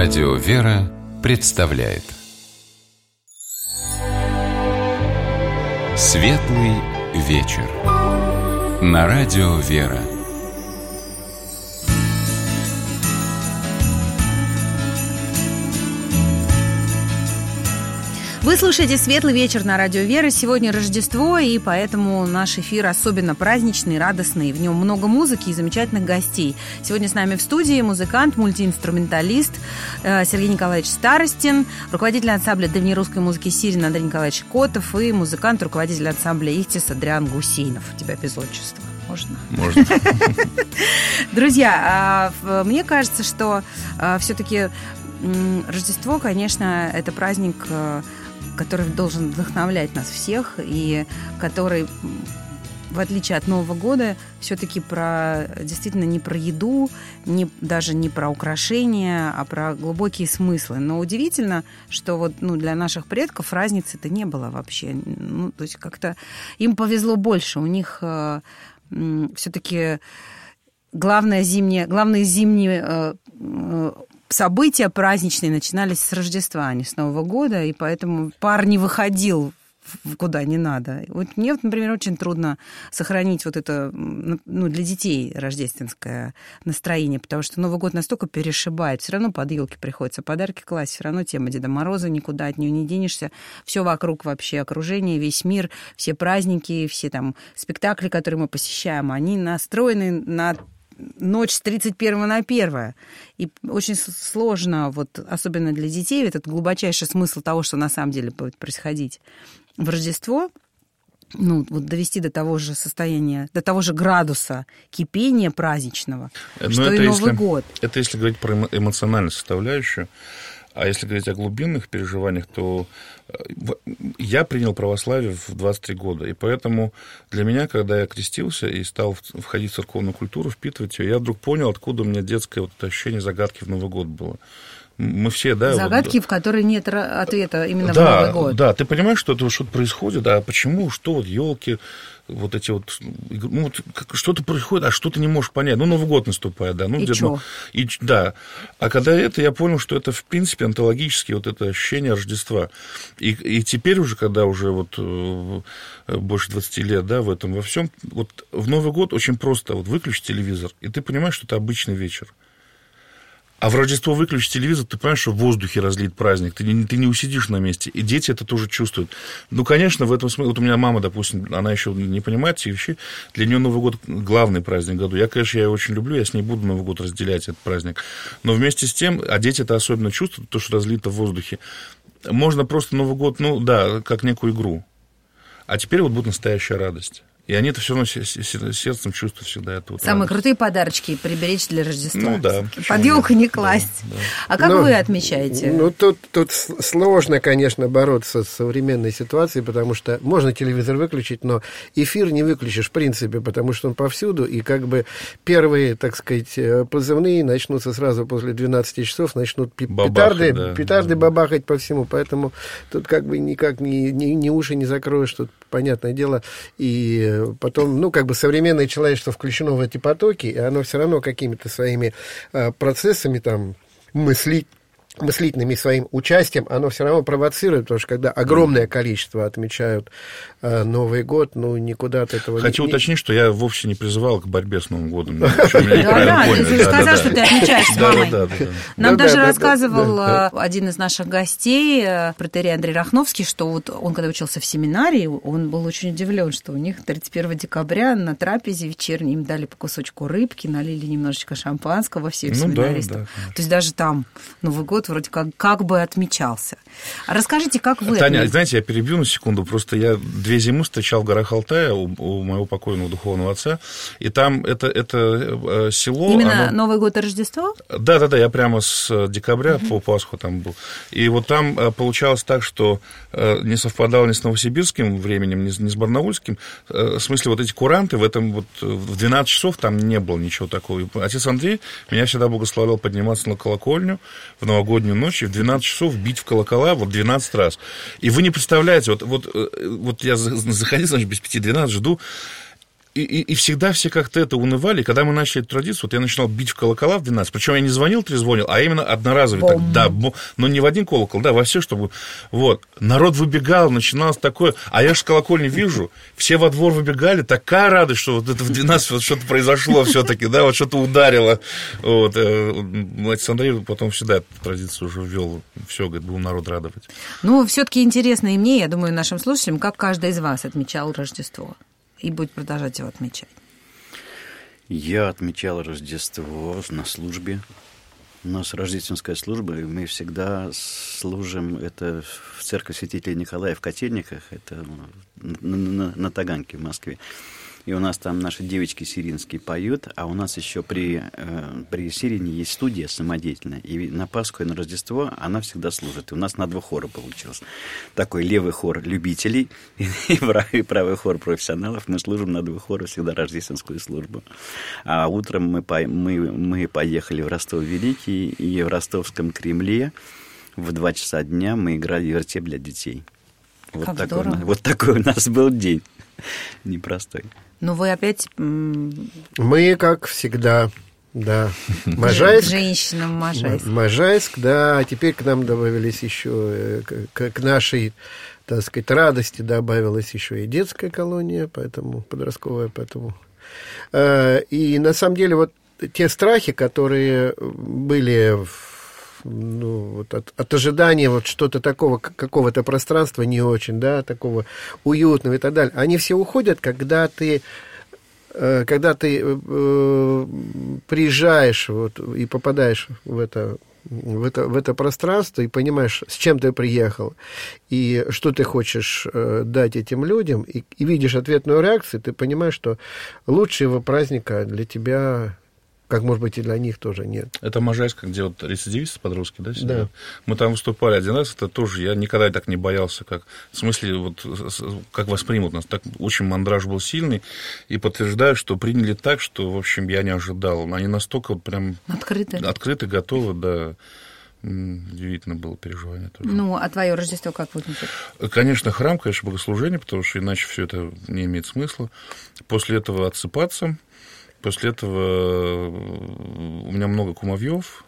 Радио «Вера» представляет Светлый вечер на Радио «Вера». Вы слушаете «Светлый вечер» на Радио «Вера». Сегодня Рождество, и поэтому наш эфир особенно праздничный, радостный. В нем много музыки и замечательных гостей. Сегодня с нами в студии музыкант, мультиинструменталист Сергей Николаевич Старостин, руководитель ансамбля древнерусской музыки «Сирин» Андрей Николаевич Котов и музыкант, руководитель ансамбля «Ихтис» Адриан Гусейнов. У тебя без отчества. Можно? Можно. Друзья, мне кажется, что все-таки Рождество, конечно, это праздник, который должен вдохновлять нас всех, и который, в отличие от Нового года, все-таки действительно не про еду, даже не про украшения, а про глубокие смыслы. Но удивительно, что для наших предков разницы-то не было вообще. То есть как-то им повезло больше. У них все-таки главные зимние события праздничные начинались с Рождества, а не с Нового года, и поэтому пар не выходил куда не надо. Мне, например, очень трудно сохранить это для детей рождественское настроение, потому что Новый год настолько перешибает. Все равно под елки приходится подарки класть, все равно тема Деда Мороза, никуда от нее не денешься. Все вокруг вообще, окружение, весь мир, все праздники, все там спектакли, которые мы посещаем, они настроены на ночь с 31 на 1. И очень сложно, особенно для детей, этот глубочайший смысл того, что на самом деле будет происходить в Рождество, довести до того же состояния, до того же градуса кипения праздничного, что и Новый год. Это если говорить про эмоциональную составляющую. А если говорить о глубинных переживаниях, то я принял православие в 23 года. И поэтому для меня, когда я крестился и стал входить в церковную культуру, впитывать ее, я вдруг понял, откуда у меня детское ощущение загадки в Новый год было. Мы все, загадки, в которые нет ответа именно в Новый год. Да, ты понимаешь, что это что-то происходит, а почему, что елки, что-то происходит, а что ты не можешь понять. Новый год наступает, да. Да. А когда я понял, что это, в принципе, онтологически это ощущение Рождества. И теперь уже, когда уже больше 20 лет, в этом во всем, в Новый год очень просто выключить телевизор, и ты понимаешь, что это обычный вечер. А в Рождество выключить телевизор, ты понимаешь, что в воздухе разлит праздник, ты не усидишь на месте, и дети это тоже чувствуют. Конечно, в этом смысле, у меня мама, допустим, она еще не понимает эти вещи, для нее Новый год главный праздник в году. Я ее очень люблю, я с ней буду Новый год разделять, этот праздник. Но вместе с тем, а дети это особенно чувствуют, то, что разлито в воздухе. Можно просто Новый год, как некую игру. А теперь будет настоящая радость. И они это все равно сердцем чувствуют всегда. Самые крутые подарочки приберечь для Рождества. Да. Под елку не класть. Да. А как вы отмечаете? Тут сложно, конечно, бороться с современной ситуацией, потому что можно телевизор выключить, но эфир не выключишь в принципе, потому что он повсюду, и первые, так сказать, позывные начнутся сразу после 12 часов, начнут петарды бабахать по всему, поэтому тут никак ни уши не закроешь, тут понятное дело, и потом, современное человечество включено в эти потоки, и оно все равно какими-то своими процессами, мыслительными своим участием, оно все равно провоцирует, потому что когда огромное количество отмечают Новый год, никуда от этого Хочу уточнить, что я вовсе не призывал к борьбе с Новым годом. Да, ты сказал, что ты отмечаешь с мамой. Нам даже рассказывал один из наших гостей, протоиерей Андрей Рахновский, что он, когда учился в семинарии, он был очень удивлен, что у них 31 декабря на трапезе вечерней им дали по кусочку рыбки, налили немножечко шампанского во всех семинаристов. То есть даже там Новый год вроде как бы отмечался. А расскажите, как вы... Таня, знаете, я перебью на секунду, просто я 2 зимы встречал в горах Алтая у моего покойного духовного отца, и там это село... Именно Новый год и Рождество? Да, я прямо с декабря по Пасху там был. И там получалось так, что не совпадало ни с новосибирским временем, ни с барнаульским. В смысле, эти куранты в 12 часов там не было ничего такого. Отец Андрей меня всегда благословлял подниматься на колокольню в новогоднюю ночь и в 12 часов бить в колокола 12 раз. И вы не представляете, я заходил, без 5-12, жду, И всегда все как-то это унывали. Когда мы начали эту традицию, вот я начинал бить в колокола в 12, причем я не звонил, трезвонил, а именно одноразовый. Так, да, но не в один колокол, да, во все, чтобы... Вот. Народ выбегал, начиналось такое... А я же колокольни вижу, все во двор выбегали, такая радость, что вот это в 12 вот что-то произошло все-таки, да, вот что-то ударило. Вот. Отец Андрей потом всегда эту традицию уже ввел. Все, говорит, будем народ радовать. Ну, все-таки интересно и мне, я думаю, нашим слушателям, как каждый из вас отмечал Рождество и будет продолжать его отмечать. Я отмечал Рождество на службе. У нас рождественская служба, и мы всегда служим это в церкви святителя Николая в Котельниках, это на Таганке в Москве. И у нас там наши девочки сиринские поют, а у нас еще при Сирине есть студия самодеятельная. И на Пасху и на Рождество она всегда служит. И у нас на 2 хора получилось. Такой левый хор любителей и правый хор профессионалов. Мы служим на 2 хора всегда рождественскую службу. А утром мы поехали в Ростов-Великий, и в Ростовском Кремле в 2 часа дня мы играли вертеп для детей. Вот такой у нас был день непростой. Ну, вы опять... Мы, как всегда, да. Можайск. Женщинам Можайск. Можайск, да. А теперь к нам добавились еще, к нашей, так сказать, радости добавилась еще и детская колония, поэтому подростковая, поэтому... И на самом деле вот те страхи, которые были вот от ожидания вот что-то такого, какого-то пространства не очень, да, такого уютного и так далее, они все уходят, когда ты приезжаешь вот, и попадаешь в это пространство и понимаешь, с чем ты приехал и что ты хочешь дать этим людям, и видишь ответную реакцию, ты понимаешь, что лучшего праздника для тебя, как, может быть, и для них тоже нет. Это Можайск, где вот рецидивисты подростки, да, сидят? Да. Мы там выступали один раз, это тоже, я никогда так не боялся, как, в смысле, вот, как воспримут нас. Так очень мандраж был сильный, и подтверждаю, что приняли так, что, в общем, я не ожидал. Они настолько вот прям... Открыты, готовы, да. Удивительно было переживание тоже. Ну, а твое Рождество как будет? Конечно, храм, конечно, богослужение, потому что иначе все это не имеет смысла. После этого отсыпаться. После этого у меня много кумовьев.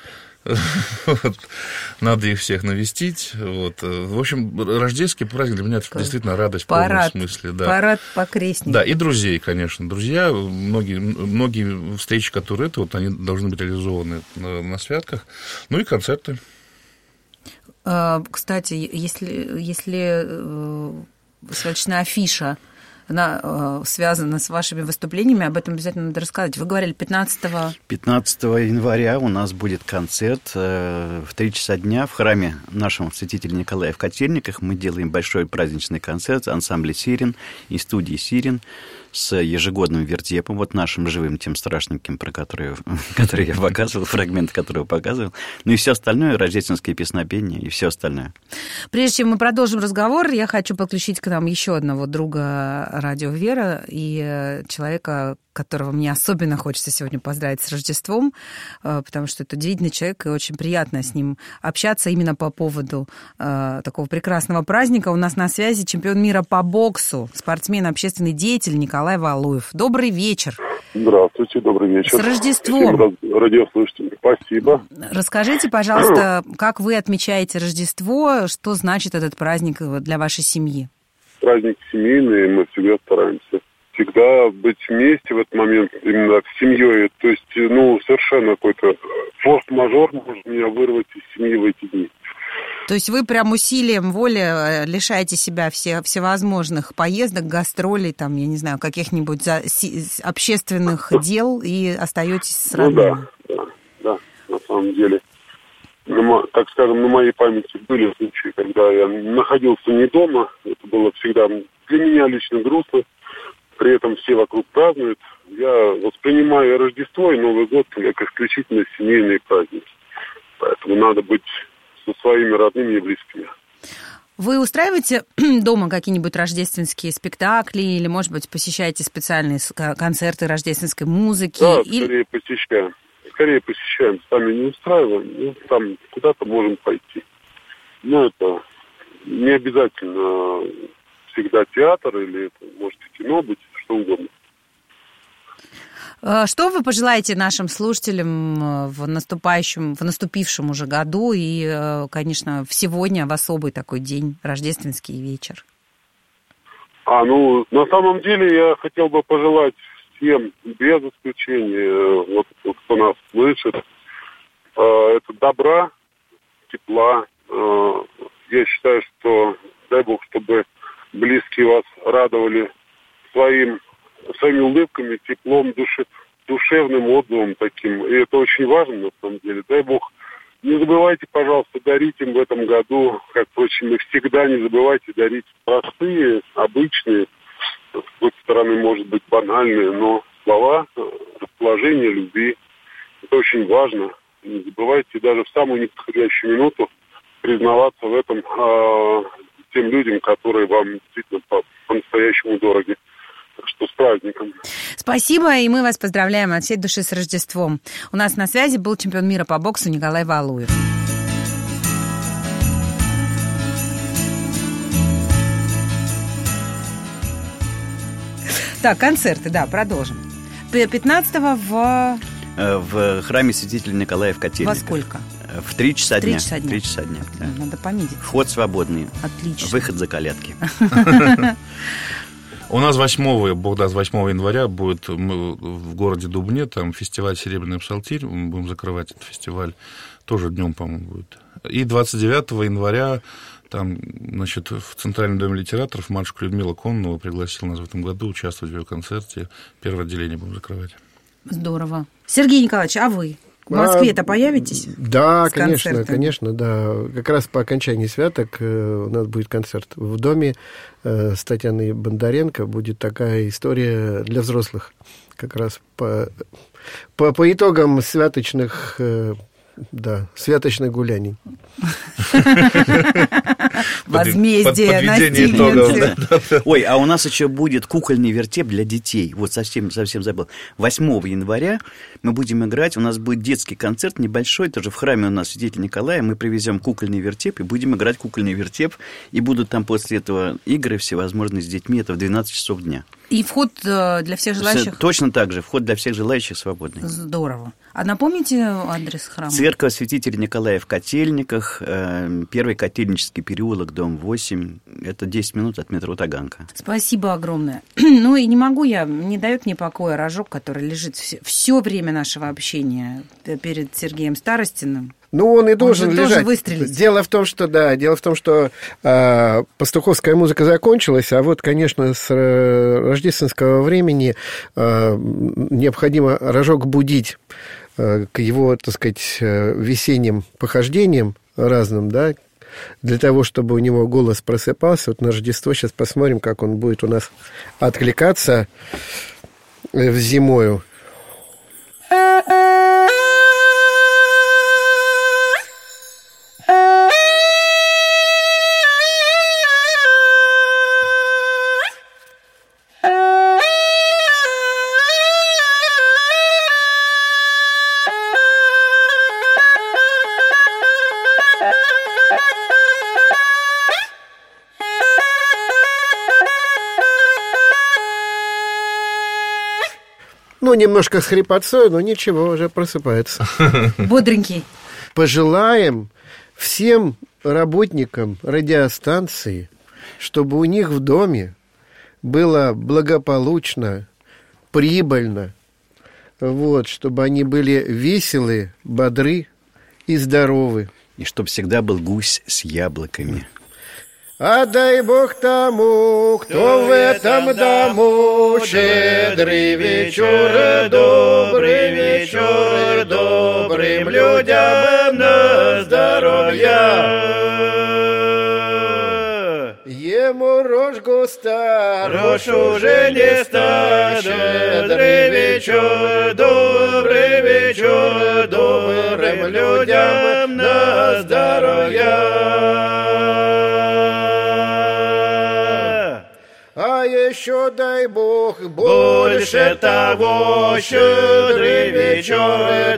Надо их всех навестить. В общем, рождественский праздник для меня это действительно радость в полном смысле. Да. Парад покрестников. Да, и друзей, конечно. Друзья, многие встречи, которые они должны быть реализованы на святках. Ну и концерты. Кстати, если свадебная афиша, она связана с вашими выступлениями, об этом обязательно надо рассказать. Вы говорили 15 января у нас будет концерт в 3 часа дня в храме нашего святителя Николая в Котельниках. Мы делаем большой праздничный концерт ансамбля «Сирин» и студии «Сирин» с ежегодным вертепом, вот нашим живым, тем страшненьким, про который я показывал, фрагмент которого показывал. Ну и все остальное, рождественские песнопения и все остальное. Прежде чем мы продолжим разговор, я хочу подключить к нам еще одного друга радио «Вера» и человека, которого мне особенно хочется сегодня поздравить с Рождеством, потому что это удивительный человек, и очень приятно с ним общаться именно по поводу такого прекрасного праздника. У нас на связи чемпион мира по боксу, спортсмен, общественный деятель Николай Валуев. Добрый вечер. Здравствуйте, добрый вечер. С Рождеством. Всем радиослушателям. Спасибо. Расскажите, пожалуйста, как вы отмечаете Рождество, что значит этот праздник для вашей семьи? Праздник семейный, мы всегда стараемся всегда быть вместе в этот момент, именно с семьей. То есть, совершенно какой-то форс-мажор может меня вырвать из семьи в эти дни. То есть вы прям усилием воли лишаете себя всевозможных поездок, гастролей, там, я не знаю, каких-нибудь общественных дел и остаетесь с родными? Да, на самом деле. Так скажем, на моей памяти были случаи, когда я находился не дома. Это было всегда для меня лично грустно. При этом все вокруг празднуют. Я воспринимаю Рождество и Новый год как исключительно семейные праздники. Поэтому надо быть со своими родными и близкими. Вы устраиваете дома какие-нибудь рождественские спектакли или, может быть, посещаете специальные концерты рождественской музыки? Да, скорее посещаем. Сами не устраиваем, там куда-то можем пойти. Но это не обязательно всегда театр или это может и кино быть, что угодно. Что вы пожелаете нашим слушателям в наступившем уже году и, конечно, сегодня в особый такой день, рождественский вечер? На самом деле я хотел бы пожелать всем, без исключения, вот кто нас слышит, это добра, тепла. Я считаю, что, дай Бог, чтобы близкие вас радовали своими улыбками, теплом, душевным отзывом таким. И это очень важно, на самом деле. Дай Бог, не забывайте, пожалуйста, дарить им в этом году, как, впрочем, и всегда не забывайте дарить простые, обычные, с какой-то стороны, может быть, банальные, но слова, расположение, любви. Это очень важно. Не забывайте даже в самую неподходящую минуту признаваться в этом тем людям, которые вам действительно по-настоящему дороги. Так что с праздником. Спасибо, и мы вас поздравляем от всей души с Рождеством. У нас на связи был чемпион мира по боксу Николай Валуев. Так, концерты, да, продолжим. 15-го в храме святителя Николая в Котельниках. Во сколько? В 3 часа дня. 3 часа дня. Да. Надо помидить. Вход свободный. Отлично. Выход за колядки. У нас 8 января будет в городе Дубне, там фестиваль «Серебряный псалтирь», мы будем закрывать этот фестиваль, тоже днем, по-моему, будет. И 29 января там, значит, в Центральном доме литераторов матушка Людмила Кононова пригласила нас в этом году участвовать в ее концерте. Первое отделение будем закрывать. Здорово. Сергей Николаевич, а вы? В Москве-то появитесь? Да, конечно, да. Как раз по окончании святок у нас будет концерт в доме с Татьяной Бондаренко. Будет такая история для взрослых. Как раз по итогам святочных гуляний. Возмездие насильницы. Ой, а у нас еще будет кукольный вертеп для детей. Вот совсем забыл. 8 января мы будем играть. У нас будет детский концерт небольшой, тоже в храме у нас святителя Николая. Мы привезем кукольный вертеп и будем играть кукольный вертеп. И будут там после этого игры всевозможные с детьми. Это в 12 часов дня. И вход для всех желающих? Точно так же. Вход для всех желающих свободный. Здорово. А напомните адрес храма? Церковь святителя Николая в Котельниках, Первый Котельнический переулок, дом 8. Это 10 минут от метро Таганка. Спасибо огромное. Ну и не дает мне покоя рожок, который лежит все время нашего общения перед Сергеем Старостиным. Ну, он и должен лежать. Выстрелить. Дело в том, что пастуховская музыка закончилась, а вот, конечно, с рождественского времени необходимо рожок будить к его, так сказать, весенним похождением разным, да, для того, чтобы у него голос просыпался. Вот на Рождество сейчас посмотрим, как он будет у нас откликаться в зимою. Ну, немножко с хрипотцой, но ничего, уже просыпается. Бодренький. Пожелаем всем работникам радиостанции, чтобы у них в доме было благополучно, прибыльно, вот, чтобы они были веселы, бодры и здоровы. И чтобы всегда был гусь с яблоками. А дай Бог тому, кто в этом дому, щедрый вечер, добрым людям на здоровье. Ему рожь густа, рожь уже не ста, щедрый вечер, добрым людям на здоровье. А еще дай Бог больше того, щедрый вечер,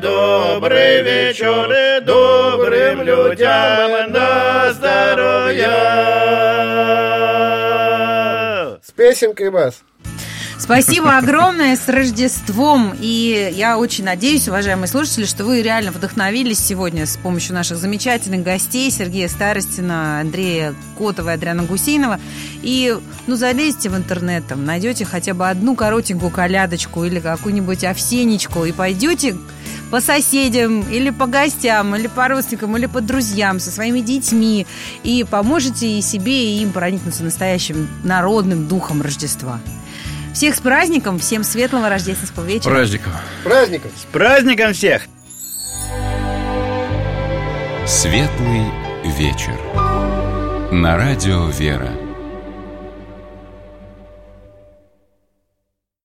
добрым людям на здоровье. С песенкой вас. Спасибо огромное, с Рождеством. И я очень надеюсь, уважаемые слушатели, что вы реально вдохновились сегодня с помощью наших замечательных гостей Сергея Старостина, Андрея Котова и Адриана Гусейнова. И, залезьте в интернет, там, найдете хотя бы одну коротенькую колядочку или какую-нибудь овсенечку и пойдете по соседям, или по гостям, или по родственникам, или по друзьям, со своими детьми, и поможете и себе, и им проникнуться настоящим народным духом Рождества. Всех с праздником, всем светлого рождественского вечера. Праздником. Праздником. С праздником всех! Светлый вечер. На радио «Вера».